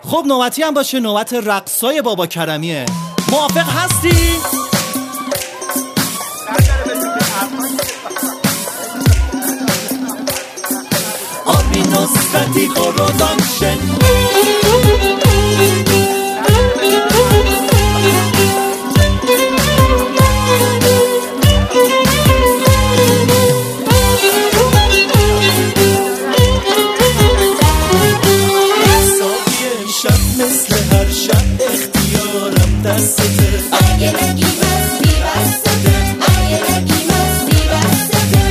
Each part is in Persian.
خب نوبتی هم باشه، نوبت رقصای بابا کرمیه. موافق هستی؟ آبی نصرتی قرودانشن مثل هر شب اختیارم دستته اگه نگی مستی بستته اگه نگی مستی بستته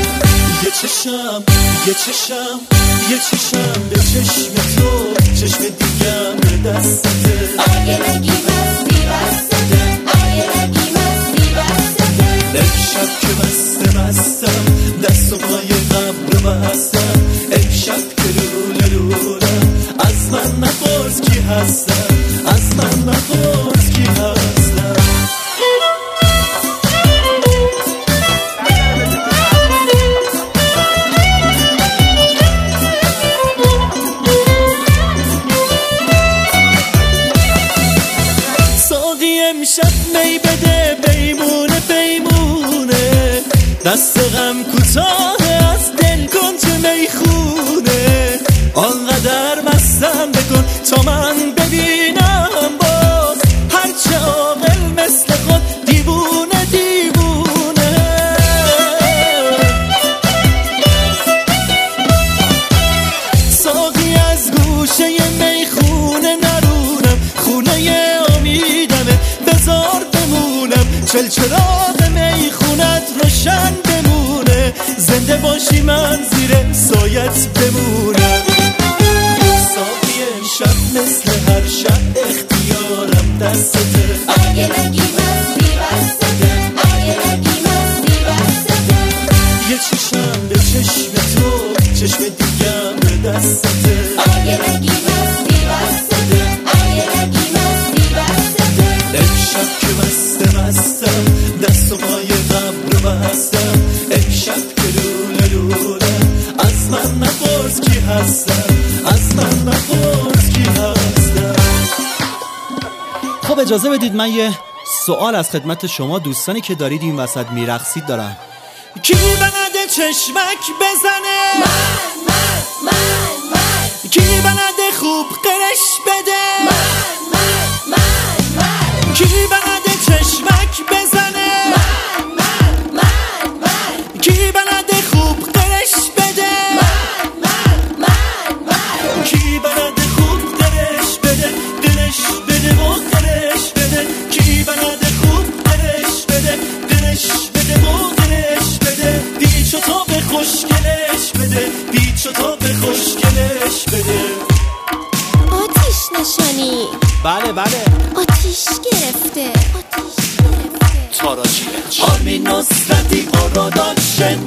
یه چشم به چشم تو چشم دیگم به دستته اگه نگی مستی بستته اگه نگی مستی بستته امشب که بستم دست و پای غم رو بستم امشب که لولم از من نپرس کی هستم از من نپرس کی هستم ساقی امشب می بده بیمونه دست غم کوتاه از دل کن تو میخونه آنقدر مستم بکن تا من ببینم باز هرچه عاقل مثل خود دیوونه ساقی از گوشه میخونه نرونم خونه امیدمه بذار بمونم چلچراغ میخونت روشن بمونه زنده باشی من زیر سایت بمونم ساقی امشب مثل هر شب اختیارم دستته اگه نگی مستی بستته اگه نگی مستی بستته یه چشم به چشم تو چشم دیگم به دستته اگه نگی مستی بستته اگه نگی مستی بستته امشب که بستم دست و پای غم رو بستم امشب که لولم از من نپرس کی هستم از من نپرس کی هستم. خب اجازه بدید من یه سوال از خدمت شما دوستانی که دارید این وسط میرقصید دارم. کی بلده چشمک بزنه؟ من کی بلده خوب قرش بده؟ من کی بلده چشمک بزنه؟ من کی بلده خوب قرش بده؟ من کی بلده خوب قرش بده؟ قرش بده و قرش بده کی بلده خوب قرش بده؟ قرش بده و قرش بده بیچ و تا به خوشگلش بده بیچ و تا به خوشگلش بده. آتیش نشانی بله آتیش گرفته تاراجی آرمی نصرتی قرودانشن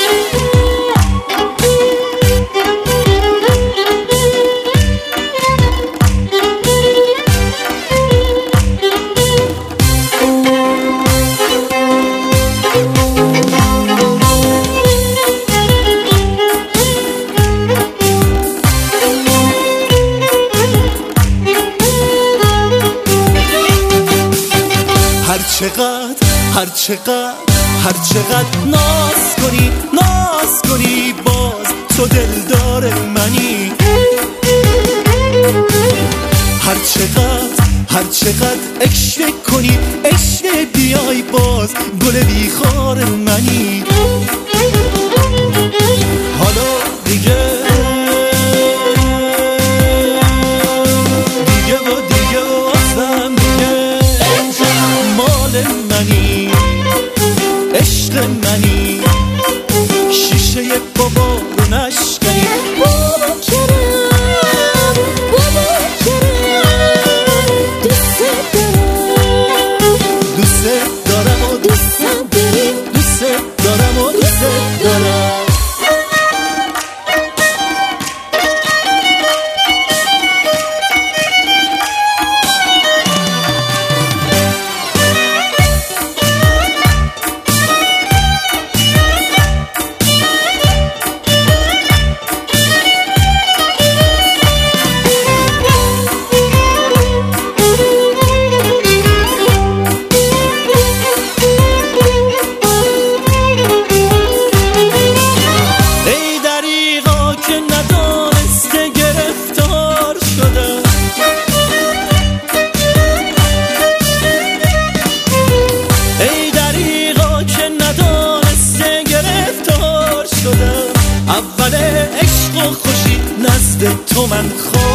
هر چقدر ناز کنی باز تو دلدار منی هر چقدر اشوه کنی اشوه بیای باز گل بیخار منی حالا دیگه ازم دیگه مال منی عشق منی شیشه بابا رو نشکنی بابا کرم دوست دارم و دوست دارم من